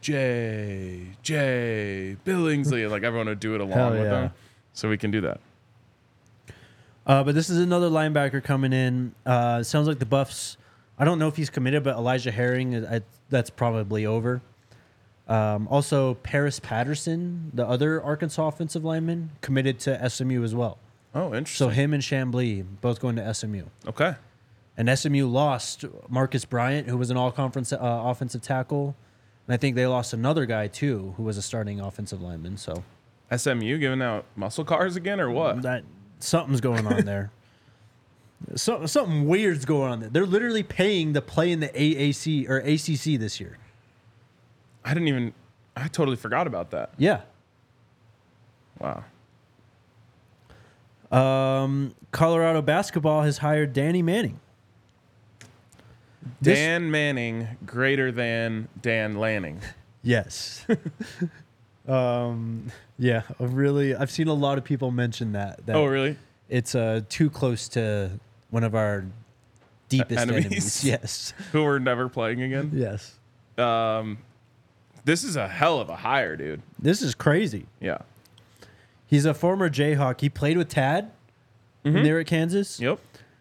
J. Billingsley. And like everyone would do it along with them. So we can do that. But this is another linebacker coming in. Sounds like the Buffs, I don't know if he's committed, but Elijah Herring, that's probably over. Also, Paris Patterson, the other Arkansas offensive lineman, committed to SMU as well. Oh, interesting. So him and Chambly both going to SMU. Okay. And SMU lost Marcus Bryant, who was an all-conference offensive tackle. And I think they lost another guy, too, who was a starting offensive lineman. So SMU giving out muscle cars again or what? Something's going on there. Something weird's going on there. They're literally paying to play in the AAC or ACC this year. I totally forgot about that. Yeah. Wow. Colorado basketball has hired Danny Manning. Dan Manning greater than Dan Lanning. Yes. Yeah, I've seen a lot of people mention that. Oh, really? It's too close to one of our deepest enemies. Yes. Who we're never playing again? Yes. This is a hell of a hire, dude. This is crazy. Yeah. He's a former Jayhawk. He played with Tad there at Kansas. Yep.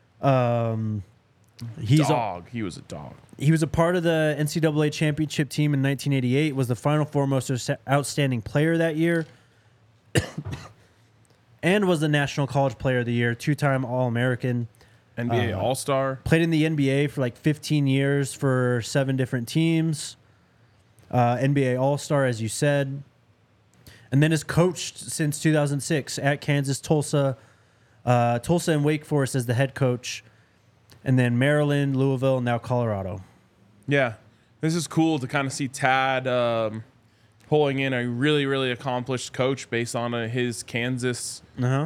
He was a dog. He was a part of the NCAA championship team in 1988, was the Final Four most outstanding player that year. and was the National College Player of the Year, 2-time All-American. NBA All-Star. Played in the NBA for like 15 years for 7 different teams. NBA All-Star, as you said. And then has coached since 2006 at Kansas, Tulsa and Wake Forest as the head coach. And then Maryland, Louisville, and now Colorado. Yeah. This is cool to kind of see Tad pulling in a really, really accomplished coach based on his Kansas,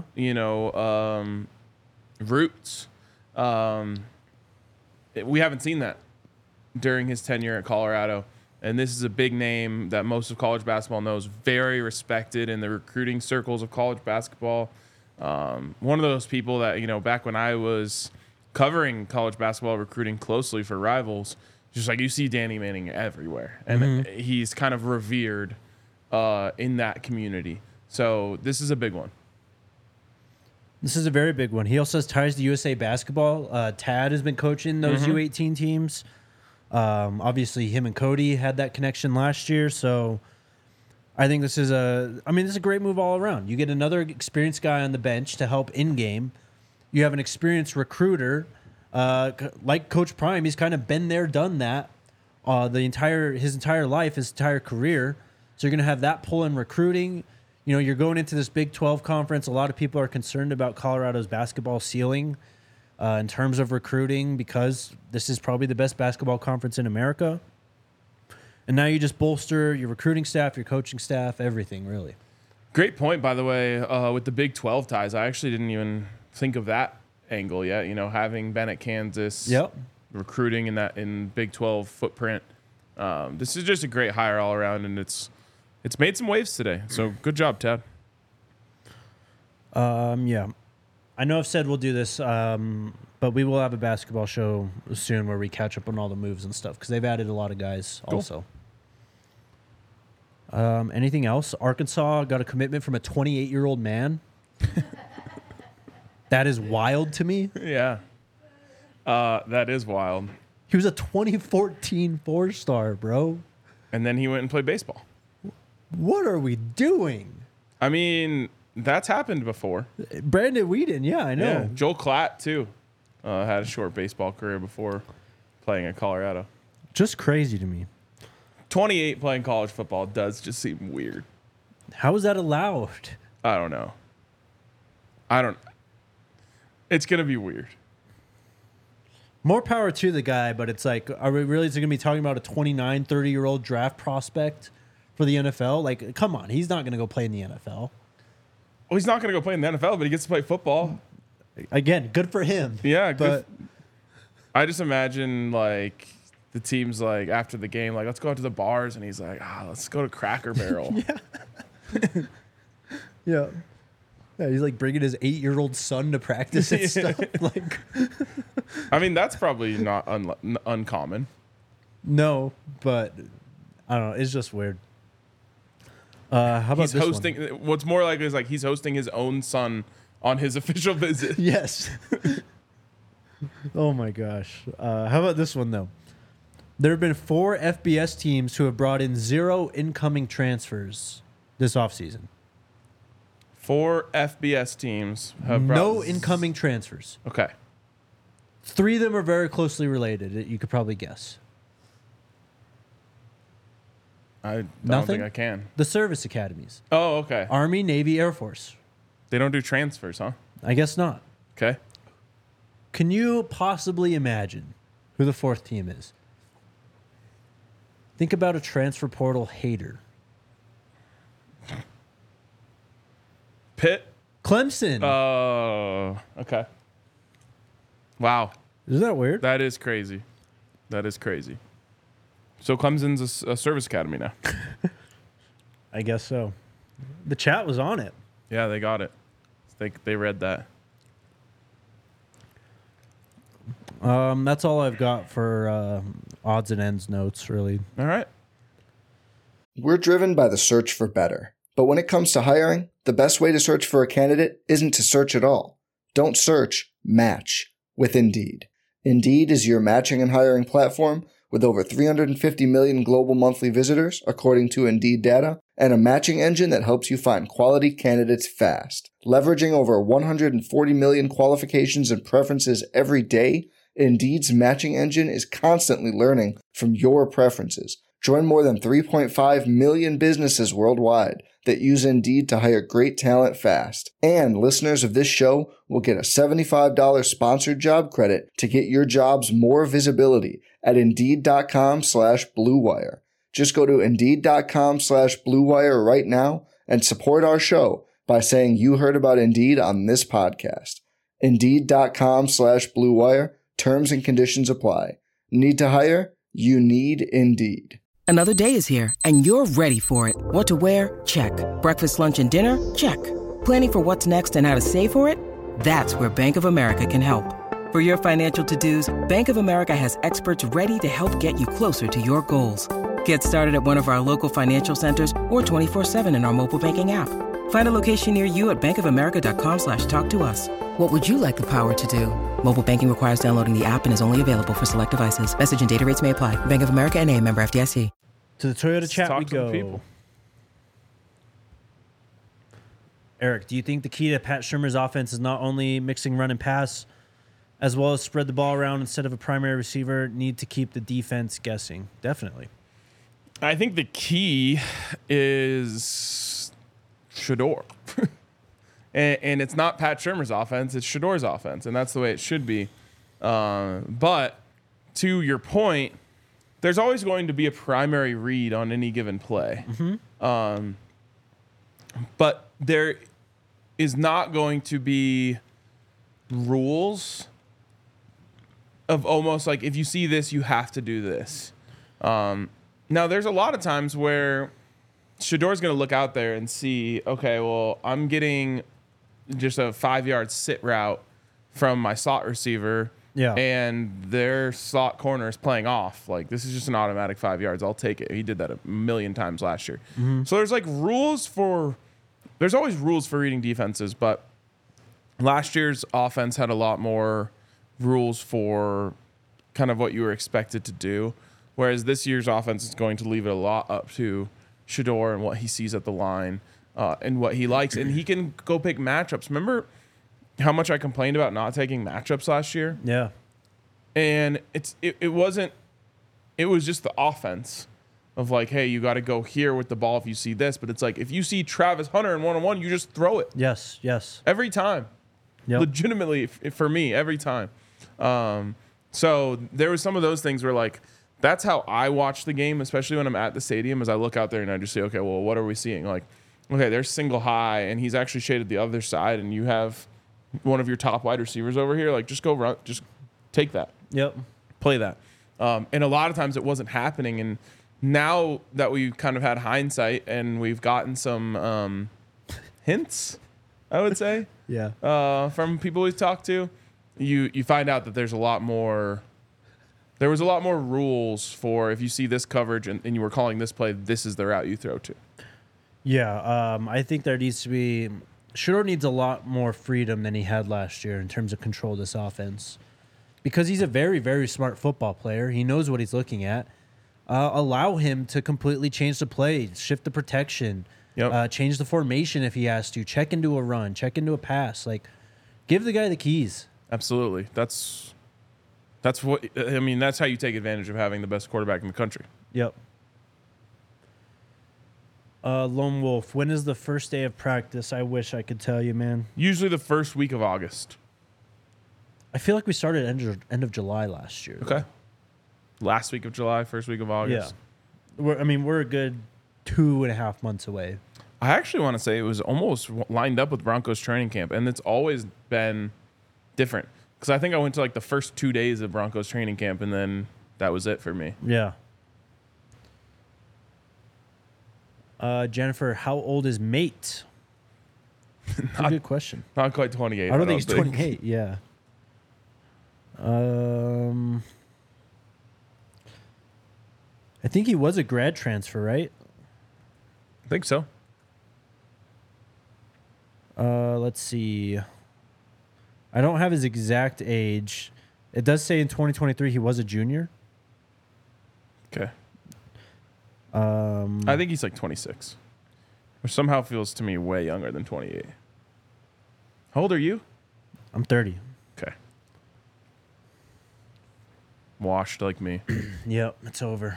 roots. We haven't seen that during his tenure at Colorado. And this is a big name that most of college basketball knows, very respected in the recruiting circles of college basketball. One of those people that, back when I was covering college basketball recruiting closely for Rivals, just like you see Danny Manning everywhere. And he's kind of revered in that community. So this is a big one. This is a very big one. He also has ties to USA Basketball. Tad has been coaching those U18 teams. Obviously, him and Cody had that connection last year. So I think this is a great move all around. You get another experienced guy on the bench to help in-game. You have an experienced recruiter. Like Coach Prime, he's kind of been there, done that his entire life, his entire career. So you're going to have that pull in recruiting. You're going into this Big 12 conference. A lot of people are concerned about Colorado's basketball ceiling in terms of recruiting because this is probably the best basketball conference in America. And now you just bolster your recruiting staff, your coaching staff, everything, really. Great point, by the way, with the Big 12 ties. I actually didn't even think of that angle yet. Having been at Kansas, recruiting in Big 12 footprint. This is just a great hire all around, and it's made some waves today. So good job, Tad. Yeah. I know I've said we'll do this, but we will have a basketball show soon where we catch up on all the moves and stuff because they've added a lot of guys also. Anything else? Arkansas got a commitment from a 28-year-old man. That is wild to me. Yeah. That is wild. He was a 2014 4-star, bro. And then he went and played baseball. What are we doing? I mean, that's happened before. Brandon Whedon, yeah, I know. Yeah. Joel Klatt, too, had a short baseball career before playing at Colorado. Just crazy to me. 28 playing college football does just seem weird. How is that allowed? I don't know. It's going to be weird. More power to the guy, but it's like, are we really going to be talking about a 29, 30-year-old draft prospect for the NFL? Like, come on. He's not going to go play in the NFL. Well, he's not going to go play in the NFL, but he gets to play football. Again, good for him. Yeah, but I just imagine, like, the team's like, after the game, like, let's go out to the bars. And he's like, let's go to Cracker Barrel. Yeah. Yeah, he's like bringing his 8-year-old son to practice and stuff. Like, I mean, that's probably not uncommon. No, but I don't know. It's just weird. How about he's this hosting? one? What's more likely is like he's hosting his own son on his official visit. Yes. Oh my gosh. How about this one though? There have been 4 FBS teams who have brought in 0 incoming transfers this offseason. 4 FBS teams have brought no incoming transfers. Okay. 3 of them are very closely related. You could probably guess. I don't think I can. The service academies. Oh, okay. Army, Navy, Air Force. They don't do transfers, huh? I guess not. Okay. Can you possibly imagine who the 4th team is? Think about a transfer portal hater. Pitt. Clemson. Oh, okay. Wow. Isn't that weird? That is crazy. That is crazy. So Clemson's a service academy now. I guess so. The chat was on it. Yeah, they got it. They read that. That's all I've got for odds and ends notes, really. All right. We're driven by the search for better. But when it comes to hiring, the best way to search for a candidate isn't to search at all. Don't search, match with Indeed. Indeed is your matching and hiring platform with over 350 million global monthly visitors, according to Indeed data, and a matching engine that helps you find quality candidates fast. Leveraging over 140 million qualifications and preferences every day, Indeed's matching engine is constantly learning from your preferences. Join more than 3.5 million businesses worldwide that use Indeed to hire great talent fast. And listeners of this show will get a $75 sponsored job credit to get your jobs more visibility at Indeed.com/Blue Wire. Just go to Indeed.com/Blue Wire right now and support our show by saying you heard about Indeed on this podcast. Indeed.com/Blue Wire. Terms and conditions apply. Need to hire? You need Indeed. Another day is here, and you're ready for it. What to wear? Check. Breakfast, lunch, and dinner? Check. Planning for what's next and how to save for it? That's where Bank of America can help. For your financial to-dos, Bank of America has experts ready to help get you closer to your goals. Get started at one of our local financial centers or 24/7 in our mobile banking app. Find a location near you at bankofamerica.com/talktous. What would you like the power to do? Mobile banking requires downloading the app and is only available for select devices. Message and data rates may apply. Bank of America N.A., member FDIC. To the Toyota chat talk we to the go. people. Eric, do you think the key to Pat Shurmur's offense is not only mixing run and pass, as well as spread the ball around instead of a primary receiver, need to keep the defense guessing? Definitely. I think the key is Shador. and it's not Pat Shurmur's offense, it's Shador's offense, and that's the way it should be. But to your point, there's always going to be a primary read on any given play. But there is not going to be rules of almost like, if you see this, you have to do this. Now, there's a lot of times where Shador's going to look out there and see, okay, well, I'm getting just a 5-yard sit route from my slot receiver. Yeah. And their slot corner is playing off. Like, this is just an automatic 5 yards. I'll take it. He did that a million times last year. So there's like there's always rules for reading defenses, but last year's offense had a lot more rules for kind of what you were expected to do. Whereas this year's offense is going to leave it a lot up to Shador and what he sees at the line and what he likes. And he can go pick matchups. Remember how much I complained about not taking matchups last year? Yeah. And it wasn't, it was just the offense of like, hey, you got to go here with the ball if you see this. But it's like, if you see Travis Hunter in one-on-one, you just throw it. Yes. Every time. Yep. Legitimately, for me, every time. So there was some of those things where like, that's how I watch the game, especially when I'm at the stadium, as I look out there and I just say, okay, well, what are we seeing? Like, okay, there's single high, and he's actually shaded the other side, and you have one of your top wide receivers over here. Like, just go run, just take that. Yep. Play that. And a lot of times it wasn't happening. And now that we've kind of had hindsight and we've gotten some hints, I would say, from people we've talked to, you find out that there's a lot more. There was a lot more rules for if you see this coverage and you were calling this play, this is the route you throw to. Yeah, I think there needs to be – Shador needs a lot more freedom than he had last year in terms of control of this offense because he's a very, very smart football player. He knows what he's looking at. Allow him to completely change the play, shift the protection, change the formation if he has to, check into a run, check into a pass. Like, give the guy the keys. Absolutely. That's what I mean. That's how you take advantage of having the best quarterback in the country. Yep. Lone Wolf, when is the first day of practice? I wish I could tell you, man. Usually the first week of August. I feel like we started end of July last year. Okay. Last week of July, first week of August. Yeah. We're a good 2.5 months away. I actually want to say it was almost lined up with Broncos training camp, and it's always been different. Because I think I went to like the first 2 days of Broncos training camp, and then that was it for me. Yeah. Jennifer, how old is Mate? That's a good question. Not quite 28. I don't think he's 28. Yeah. I think he was a grad transfer, right? I think so. Let's see. I don't have his exact age. It does say in 2023 he was a junior. Okay. I think he's like 26, which somehow feels to me way younger than 28. How old are you? I'm 30. Okay. Washed like me. Yep, it's over.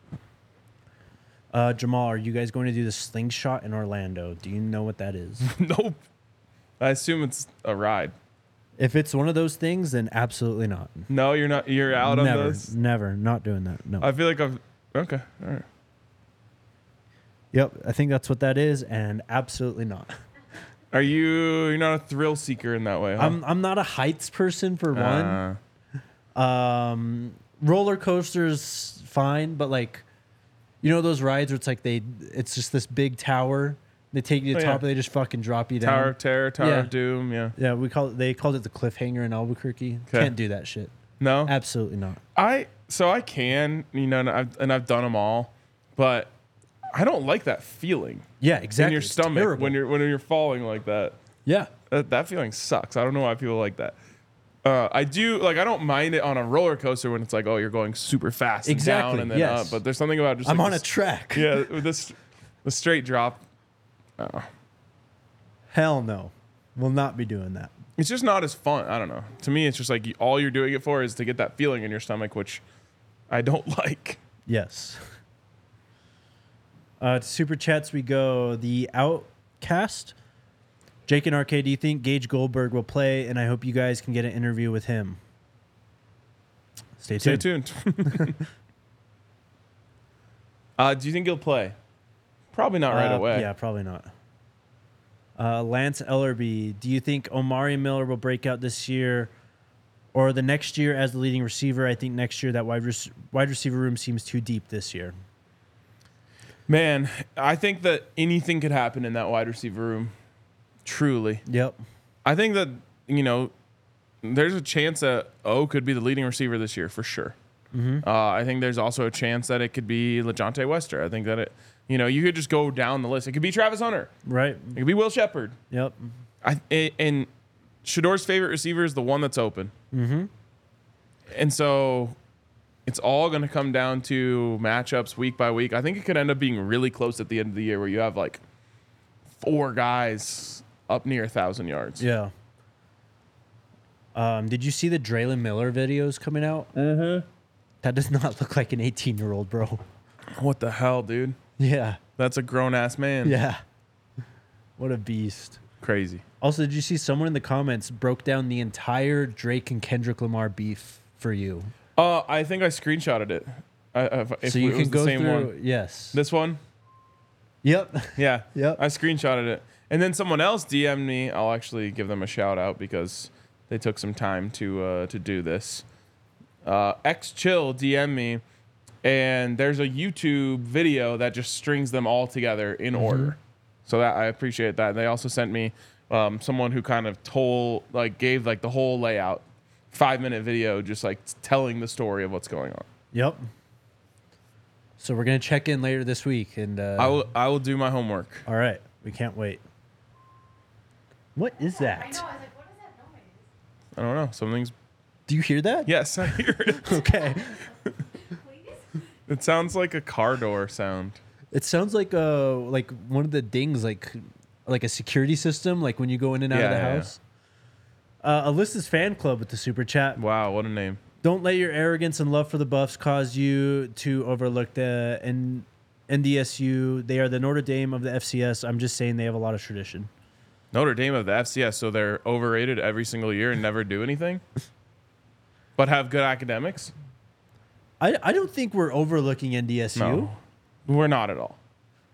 Jamal, are you guys going to do the slingshot in Orlando? Do you know what that is? Nope. I assume it's a ride. If it's one of those things, then absolutely not. No, you're not. You're out Never, on this. never, not doing that. No. I feel like I've. Okay. All right. Yep, I think that's what that is, and absolutely not. Are you? You're not a thrill seeker in that way, huh? I'm not a heights person for one. Roller coasters fine, but like, you know those rides where it's like it's just this big tower. They take you to the top and they just fucking drop you down. Tower of Terror, Tower of Doom, yeah. Yeah, they called it the cliffhanger in Albuquerque. Okay. Can't do that shit. No? Absolutely not. I can, and I've done them all, but I don't like that feeling. Yeah, exactly. In your stomach when you're falling like that. Yeah. That feeling sucks. I don't know why people like that. I do I don't mind it on a roller coaster when it's like, oh, you're going super fast and down and then up. But there's something about just I'm on a track. Yeah, with the straight drop. Oh. Hell no. We'll not be doing that. It's just not as fun. I don't know. To me, it's just like all you're doing it for is to get that feeling in your stomach, which I don't like. Yes. To super chats we go. The Outcast. Jake and RK, do you think Gage Goldberg will play? And I hope you guys can get an interview with him. Stay tuned. Do you think he'll play? Probably not right away. Yeah, probably not. Lance Ellerby, do you think Omari Miller will break out this year or the next year as the leading receiver? I think next year that wide receiver room seems too deep this year. Man, I think that anything could happen in that wide receiver room. Truly. Yep. I think that, there's a chance that O could be the leading receiver this year for sure. Mm-hmm. I think there's also a chance that it could be LeJontay Wester. I think that you could just go down the list. It could be Travis Hunter. Right. It could be Will Shepherd. Yep. And Shador's favorite receiver is the one that's open. Mm-hmm. And so it's all going to come down to matchups week by week. I think it could end up being really close at the end of the year where you have like 4 guys up near 1,000 yards. Yeah. Did you see the Draylon Miller videos coming out? Mm-hmm. That does not look like an 18-year-old, bro. What the hell, dude? Yeah. That's a grown-ass man. Yeah. What a beast. Crazy. Also, did you see someone in the comments broke down the entire Drake and Kendrick Lamar beef for you? I think I screenshotted it. So you can go through. One. Yes. This one? Yep. Yeah. Yep. I screenshotted it. And then someone else DM'd me. I'll actually give them a shout out because they took some time to do this. X-Chill DM'd me, and there's a YouTube video that just strings them all together in order. So that I appreciate that. And they also sent me someone who kind of gave the whole layout, 5-minute video, just like telling the story of what's going on. Yep. So we're gonna check in later this week, and I will do my homework. All right, we can't wait. What is that? I know. I was like, what is that noise? I don't know. Something's. Do you hear that? Yes, I hear it. Okay. Please? It sounds like a car door sound. It sounds like one of the dings, like a security system, like when you go in and out of the house. Alyssa's fan club with the super chat. Wow, what a name. Don't let your arrogance and love for the Buffs cause you to overlook the NDSU. They are the Notre Dame of the FCS. I'm just saying they have a lot of tradition. Notre Dame of the FCS, so they're overrated every single year and never do anything, but have good academics? I don't think we're overlooking NDSU. No, we're not at all.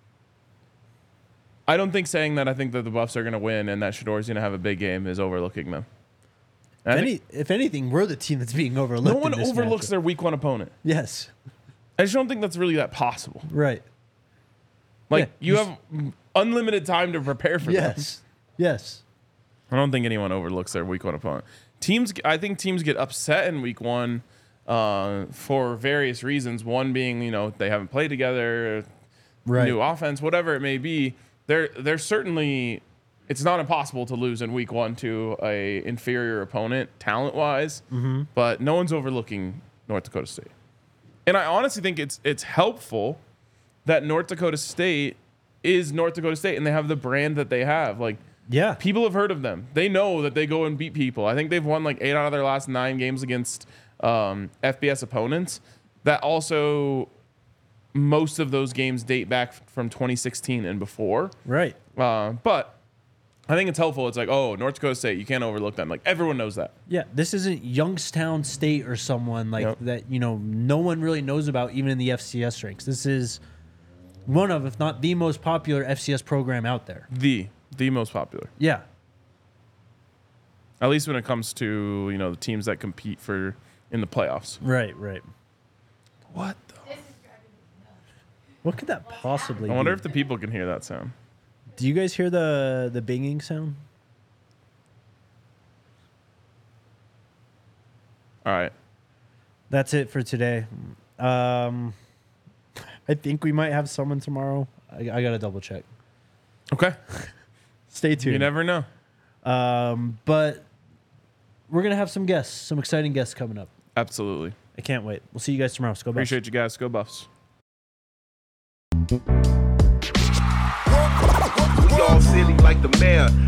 I don't think saying that I think that the Buffs are going to win and that Shador's going to have a big game is overlooking them. If anything, we're the team that's being overlooked. No one overlooks their week 1 opponent. Yes. I just don't think that's really that possible. Right. Like, Yeah, you have unlimited time to prepare for them. Yes. I don't think anyone overlooks their week 1 opponent. I think teams get upset in week 1 for various reasons. One being, they haven't played together, Right. new offense, whatever it may be. They're certainly, it's not impossible to lose in week 1 to a inferior opponent talent-wise, but no one's overlooking North Dakota State. And I honestly think it's helpful that North Dakota State is North Dakota State and they have the brand that they have. Like, Yeah. people have heard of them. They know that they go and beat people. I think they've won like 8 out of their last 9 games against FBS opponents. That also, most of those games date back from 2016 and before. Right. But I think it's helpful. It's like, oh, North Dakota State, you can't overlook them. Like, everyone knows that. Yeah, this isn't Youngstown State or someone like that, no one really knows about even in the FCS ranks. This is one of, if not the most popular FCS program out there. The most popular. Yeah. At least when it comes to, the teams that compete in the playoffs. Right. What the? What could that possibly be? I wonder if the people can hear that sound. Do you guys hear the binging sound? All right. That's it for today. I think we might have someone tomorrow. I got to double check. Okay. Stay tuned. You never know. But we're going to have some guests, some exciting guests coming up. Absolutely. I can't wait. We'll see you guys tomorrow. Go Buffs. Appreciate you guys. Go Buffs. We all silly like the mayor.